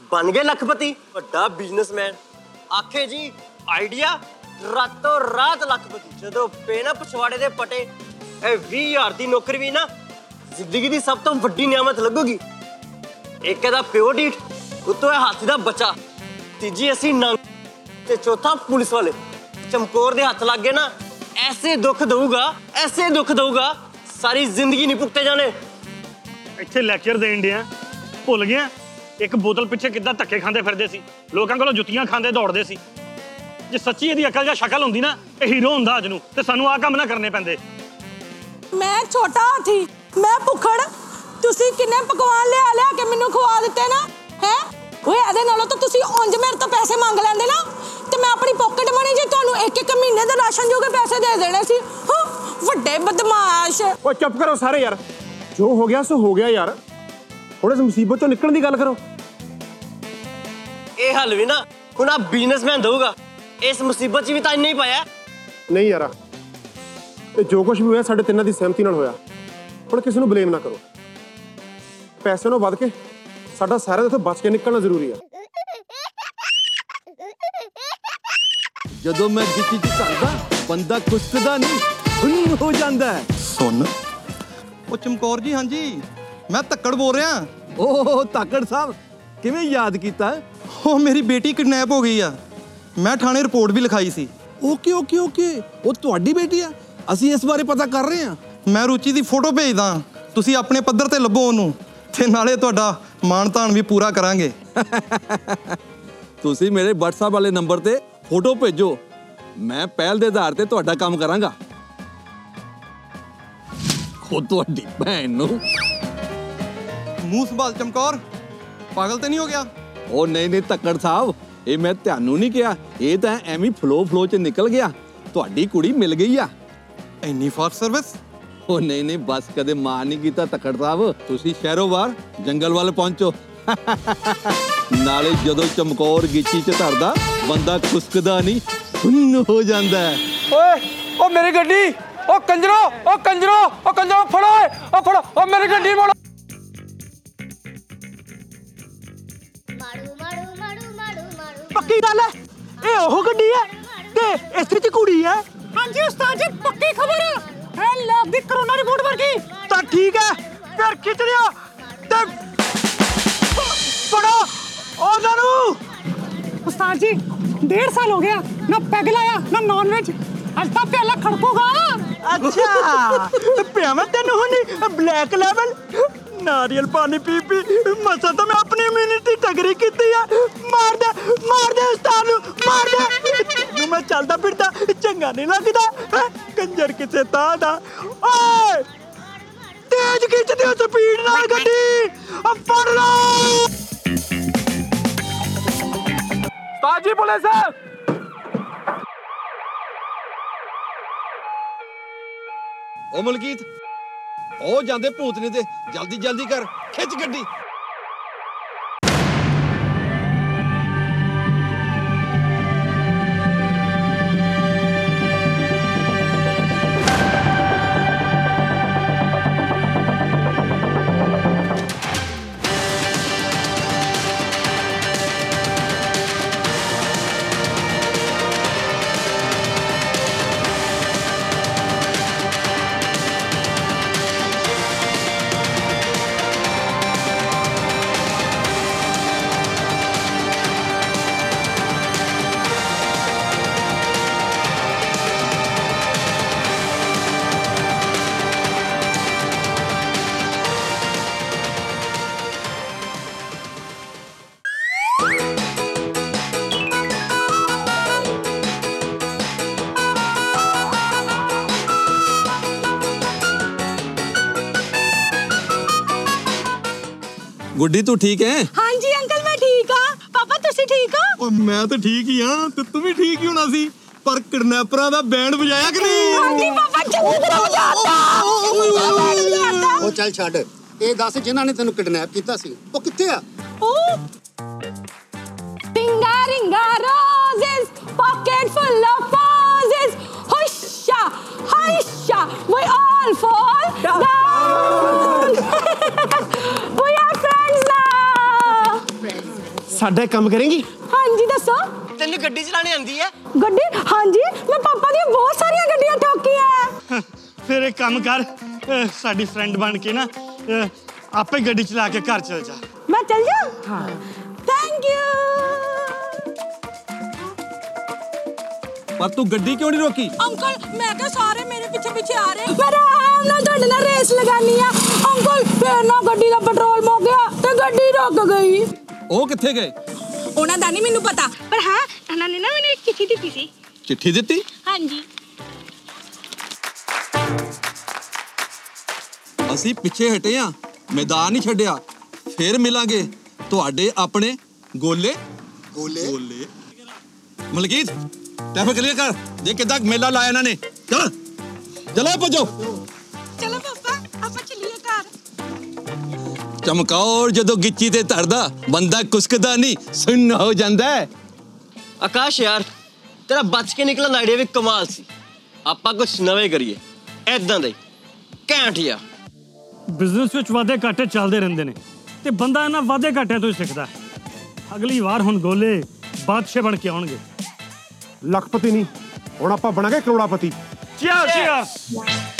बन गए लखपति वड्डा बिजनेसमैन आखे जी आइडिया रातों रात लखपति जदों पे ना पछवाड़े दे पटे 20,000 दी नौकरी भी ना जिंदगी दी सब तो वड्डी नियामत लगूगी। एक दा प्यो डीठ उत्तों है हाथी दा बच्चा तीजी असी नंग ते चौथा पुलिस वाले चमकोर दे हाथ लग गए ना ऐसे दुख दऊगा सारी जिंदगी नहीं भुगते जाने। ਇੱਥੇ ਲੈਕਚਰ ਦੇਣ ਡਿਆ ਭੁੱਲ ਗਿਆ ਇੱਕ ਬੋਤਲ ਪਿੱਛੇ ਕਿੱਦਾਂ ਧੱਕੇ ਖਾਂਦੇ ਫਿਰਦੇ ਸੀ ਲੋਕਾਂ ਕੋਲੋਂ ਜੁੱਤੀਆਂ ਖਾਂਦੇ ਦੌੜਦੇ ਸੀ। ਜੇ ਸੱਚੀ ਇਹਦੀ ਅਕਲ ਜਾਂ ਸ਼ਕਲ ਹੁੰਦੀ ਨਾ ਇਹ ਹੀਰੋ ਹੁੰਦਾ ਅੱਜ ਨੂੰ ਤੇ ਸਾਨੂੰ ਆਹ ਕੰਮ ਨਾ ਕਰਨੇ ਪੈਂਦੇ। ਮੈਂ ਛੋਟਾ ਹਾਥੀ ਮੈਂ ਭੁੱਖੜ ਤੁਸੀਂ ਕਿੰਨੇ ਪਕਵਾਨ ਲਿਆ ਕੇ ਮੈਨੂੰ ਖਵਾ ਦਿੱਤੇ ਨਾ ਹੈ ਓਏ ਇਹਦੇ ਨਾਲੋਂ ਤਾਂ ਤੁਸੀਂ ਉਂਝ ਮੇਰੇ ਤੋਂ ਪੈਸੇ ਮੰਗ ਲੈਂਦੇ ਨਾ ਤੇ ਮੈਂ ਆਪਣੀ ਪਾਕਟ ਮਨੀ ਜੀ ਤੁਹਾਨੂੰ ਇੱਕ ਮਹੀਨੇ ਦੇ ਰਾਸ਼ਨ ਜੋਗੇ ਪੈਸੇ ਦੇ ਦੇਣੇ ਸੀ। ਵੱਡੇ ਬਦਮਾਸ਼। ਓ ਚੁੱਪ ਕਰੋ ਸਾਰੇ ਯਾਰ ਜੋ ਹੋ ਗਿਆ ਸੋ ਹੋ ਗਿਆ ਯਾਰ ਹੁਣ ਇਸ ਮੁਸੀਬਤ ਤੋਂ ਨਿਕਲਣ ਦੀ ਗੱਲ ਕਰੋ। ਇਹ ਹੱਲ ਵੀ ਨਾ ਹੁਣ ਆ ਬਿਜ਼ਨਸਮੈਨ ਦਊਗਾ ਇਸ ਮੁਸੀਬਤ 'ਚ ਵੀ ਤਾਂ ਨਹੀਂ ਪਾਇਆ। ਨਹੀਂ ਯਾਰ ਇਹ ਜੋ ਕੁਝ ਵੀ ਹੋਇਆ ਸਾਡੇ ਤਿੰਨਾਂ ਦੀ ਸਹਿਮਤੀ ਨਾਲ ਹੋਇਆ ਹੁਣ ਕਿਸੇ ਨੂੰ ਬਲੇਮ ਨਾ ਕਰੋ। ਪੈਸੇ ਨੂੰ ਵੱਧ ਕੇ ਸਾਡਾ ਸਾਰਿਆਂ ਦਾ ਇੱਥੋਂ ਬਚ ਕੇ ਨਿਕਲਣਾ ਜ਼ਰੂਰੀ ਆ। ਜਦੋਂ ਮੈਂ ਗਿੱਚੀ ਚ ਕਰਦਾ ਬੰਦਾ ਕੁਸਕਦਾ ਨਹੀਂ ਸੁੰਨ ਹੋ ਜਾਂਦਾ ਹੈ। ਸੁਣ ਉਹ ਚਮਕੌਰ ਜੀ ਹਾਂਜੀ ਮੈਂ ਧੱਕੜ ਬੋਲ ਰਿਹਾ। ਓਹ ਧਾਕੜ ਸਾਹਿਬ ਕਿਵੇਂ ਯਾਦ ਕੀਤਾ? ਉਹ ਮੇਰੀ ਬੇਟੀ ਕਿਡਨੈਪ ਹੋ ਗਈ ਆ ਮੈਂ ਥਾਣੇ ਰਿਪੋਰਟ ਵੀ ਲਿਖਾਈ ਸੀ। ਓਕੇ ਉਹ ਤੁਹਾਡੀ ਬੇਟੀ ਆ ਅਸੀਂ ਇਸ ਬਾਰੇ ਪਤਾ ਕਰ ਰਹੇ ਹਾਂ। ਮੈਂ ਰੁਚੀ ਦੀ ਫੋਟੋ ਭੇਜਦਾ ਤੁਸੀਂ ਆਪਣੇ ਪੱਧਰ ਤੇ ਲੱਭੋ ਉਹਨੂੰ ਤੇ ਨਾਲੇ ਤੁਹਾਡਾ ਮਾਣ ਤਾਣ ਵੀ ਪੂਰਾ ਕਰਾਂਗੇ। ਤੁਸੀਂ ਮੇਰੇ WhatsApp ਵਾਲੇ ਨੰਬਰ ਤੇ ਫੋਟੋ ਭੇਜੋ ਮੈਂ ਪਹਿਲ ਦੇ ਆਧਾਰ ਤੇ ਤੁਹਾਡਾ ਕੰਮ ਕਰਾਂਗਾ। ਉਹ ਤੁਹਾਡੀ ਭੈਣ ਨੂੰ ਮੂੰਹ ਸੰਭਾਲ ਚਮਕੌਰ ਪਾਗਲ ਤੇ ਨਹੀਂ ਹੋ ਗਿਆ? ਉਹ ਨਹੀਂ ਧੱਕੜ ਸਾਹਿਬ ਇਹ ਮੈਂ ਤੁਹਾਨੂੰ ਨਹੀਂ ਕਿਹਾ ਇਹ ਤਾਂ ਐਵੇਂ ਫਲੋ ਚ ਨਿਕਲ ਗਿਆ। ਤੁਹਾਡੀ ਕੁੜੀ ਮਿਲ ਗਈ ਆ। ਇੰਨੀ ਫਾਸਟ ਸਰਵਿਸ? ਉਹ ਨਹੀਂ ਬਸ ਕਦੇ ਮਾਨ ਨਹੀਂ ਕੀਤਾ ਧੱਕੜ ਸਾਹਿਬ। ਤੁਸੀਂ ਸ਼ਹਿਰੋਂ ਬਾਹਰ ਜੰਗਲ ਵੱਲ ਪਹੁੰਚੋ ਨਾਲੇ ਜਦੋਂ ਚਮਕੌਰ ਗਿੱਚੀ ਚ ਧਰਦਾ ਬੰਦਾ ਖੁਸਕਦਾ ਨਹੀਂ ਸੁੰਨ ਹੋ ਜਾਂਦਾ। ਓਏ ਓ ਮੇਰੀ ਗੱਡੀ ਓ ਕੰਜਰੋ ਫੜੋ ਓ ਮੇਰੀ ਗੱਡੀ ਮੋੜੋ। ਪੱਕੀ ਗੱਲ ਹੈ ਇਹ ਉਹ ਗੱਡੀ ਹੈ ਤੇ ਇਸ ਵਿੱਚ ਕੁੜੀ ਹੈ। ਹਾਂਜੀ ਉਸਤਾਦ ਜੀ ਪੱਕੀ ਖਬਰ ਹੈ ਲੱਗ ਦੀ ਕਰੋਨਾ ਰਿਪੋਰਟ ਵਰਗੀ। ਤਾਂ ਠੀਕ ਹੈ ਫਿਰ ਖਿੱਚ ਲਿਆ ਤੇ ਫੜੋ ਉਹਨਾਂ ਨੂੰ। ਉਸਤਾਦ ਜੀ 1.5 ਸਾਲ ਹੋ ਗਿਆ ਨਾ ਪੈਗ ਲਾਇਆ ਨਾ ਨੌਨ ਵੈਜ ਅੱਜ ਤਾਂ ਪਹਿਲਾਂ ਖੜਕੂਗਾ। ਅੱਛਾ ਪਿਆਵਾਂ ਤੈਨੂੰ ਹੁਣੀ ਬਲੈਕ ਲੈਵਲ ਨਾਰੀਅਲ ਪਾਣੀ ਪੀ ਮਸਾ ਤਾਂ ਮੈਂ ਆਪਣੀ ਇਮਿਊਨਿਟੀ ਤਗੜੀ ਕੀਤੀ ਆ। ਮਾਰ ਦੇ ਉਸਤਾਦ ਨੂੰ ਮਾਰ ਦੇ। ਮੈਂ ਚੱਲਦਾ ਫਿਰਦਾ ਚੰਗਾ ਨਹੀਂ ਲੱਗਦਾ ਕੰਜਰ ਕਿਸੇ ਤਾਂ ਦਾ। ਓਏ ਤੇਜ਼ ਖਿੱਚਦੇ ਹੋ ਸਪੀਡ ਨਾਲ ਗੱਡੀ ਫੜ ਲਓ। ਤਾਜੀ ਪੁਲਿਸ ਉਹ ਮਲਕੀਤ ਉਹ ਜਾਂਦੇ ਭੂਤਨੀ ਤੇ ਜਲਦੀ ਕਰ ਖਿੱਚ ਗੱਡੀ। ਗੁੱਡੀ ਤੂੰ ਠੀਕ ਹੈ? ਹਾਂਜੀ ਅੰਕਲ ਮੈਂ ਠੀਕ ਆ। ਪਾਪਾ ਤੁਸੀਂ ਠੀਕ ਹੋ? ਓਏ ਮੈਂ ਤਾਂ ਠੀਕ ਹੀ ਆ ਤੇ ਤੂੰ ਵੀ ਠੀਕ ਹੀ ਹੋਣਾ ਸੀ ਪਰ ਕਿਡਨੈਪਰਾਂ ਦਾ ਬੈਂਡ ਵਜਾਇਆ ਕਿ ਨਹੀਂ? ਹਾਂਜੀ ਪਾਪਾ ਚੰਗੀ ਤਰ੍ਹਾਂ ਵਜਾਤਾ। ਉਹ ਚੱਲ ਛੱਡ ਇਹ ਦੱਸ ਜਿਨ੍ਹਾਂ ਨੇ ਤੈਨੂੰ ਕਿਡਨੈਪ ਕੀਤਾ ਸੀ ਉਹ ਕਿੱਥੇ ਆ? Ringa roses, pocket full of posies. Husha, husha, we all fall down. We are friends now. ਸਾਡਾ ਇੱਕ ਕੰਮ ਕਰੇਂਗੀ? ਹਾਂਜੀ ਦੱਸੋ। ਤੈਨੂੰ ਗੱਡੀ ਚਲਾਣੀ ਆਉਂਦੀ ਹੈ? ਗੱਡੀ? ਹਾਂਜੀ, ਮੈਂ ਪਾਪਾ ਦੀਆਂ ਬਹੁਤ ਸਾਰੀਆਂ ਗੱਡੀਆਂ ਠੋਕੀਆਂ। ਫਿਰ ਇੱਕ ਕੰਮ ਕਰ, ਸਾਡੀ ਫਰੈਂਡ ਬਣ ਕੇ ਨਾ ਆਪੇ ਗੱਡੀ ਚਲਾ ਕੇ ਘਰ ਚਲ ਜਾ। ਮੈਂ ਚੱਲ ਜਾ? ਹਾਂ। Thank you. ਪਰ ਤੂੰ ਗੱਡੀ ਕਿਉਂ ਨਹੀਂ ਰੋਕੀ? ਅੰਕਲ ਮੈਂ ਕਿਹਾ ਸਾਰੇ ਮੇਰੇ ਪਿੱਛੇ ਪਿੱਛੇ ਆ ਰਹੇ, ਮੈਂ ਆਰਾਮ ਨਾਲ ਤੁਹਾਡੇ ਨਾਲ ਰੇਸ ਲਗਾਨੀ ਆ। ਅੰਕਲ ਫੇਰ ਨਾ ਗੱਡੀ ਦਾ ਪੈਟਰੋਲ ਮੁੱਕ ਗਿਆ ਤੇ ਗੱਡੀ ਰੁਕ ਗਈ। ਉਹ ਕਿੱਥੇ ਗਏ? ਉਹਨਾਂ ਦਾ ਨਹੀਂ ਮੈਨੂੰ ਪਤਾ, ਪਰ ਹਾਂ ਉਹਨਾਂ ਨੇ ਨਾ ਮੈਨੂੰ ਇੱਕ ਚਿੱਠੀ ਦਿੱਤੀ ਸੀ। ਚਿੱਠੀ ਦਿੱਤੀ? ਹਾਂਜੀ। ਅਸੀਂ ਪਿੱਛੇ ਹਟੇ ਆ, ਮੈਦਾਨ ਨਹੀਂ ਛੱਡਿਆ। ਫੇਰ ਮਿਲਾਂਗੇ ਤੁਹਾਡੇ ਆਪਣੇ ਗੋਲੇ ਗੋਲੇ। ਮਲਕੀਤ ਟੈਫਿਕ ਕਲੀਅਰ ਕਰ, ਜੇ ਕਿੱਦਾਂ ਮੇਲਾ ਲਾਇਆ ਇਹਨਾਂ ਨੇ। ਚਲ ਚਲੋ ਭੱਜੋ। ਚਲੋ ਪਾਪਾ ਆਪਾਂ ਚੱਲੀਏ ਘਰ। ਚਮਕੌਰ ਜਦੋਂ ਗਿੱਚੀ ਤੇ ਧਰਦਾ ਬੰਦਾ ਕੁਸਕਦਾ ਨਹੀਂ, ਸੁੰਨ ਹੋ ਜਾਂਦਾ ਹੈ। ਆਕਾਸ਼ ਯਾਰ, ਤੇਰਾ ਬਚ ਕੇ ਨਿਕਲਣ ਦਾ ਆਈਡੀਆ ਵੀ ਕਮਾਲ ਸੀ। ਆਪਾਂ ਕੁਝ ਨਵੇਂ ਕਰੀਏ, ਐਦਾਂ ਦੇ ਘੈਂਟ ਯਾ। ਬਿਜ਼ਨਸ ਵਿੱਚ ਵਾਧੇ ਘਾਟੇ ਚੱਲਦੇ ਰਹਿੰਦੇ ਨੇ ਤੇ ਬੰਦਾ ਇਹਨਾਂ ਵਾਧੇ ਘਾਟਿਆਂ ਤੋਂ ਹੀ ਸਿੱਖਦਾ। ਅਗਲੀ ਵਾਰ ਹੁਣ ਗੋਲੇ ਬਾਦਸ਼ਾਹ ਬਣ ਕੇ ਆਉਣਗੇ। ਲੱਖਪਤੀ ਨਹੀਂ, ਹੁਣ ਆਪਾਂ ਬਣਾਂਗੇ ਕਰੋੜਾਪਤੀ। ਚੀਅਰਸ।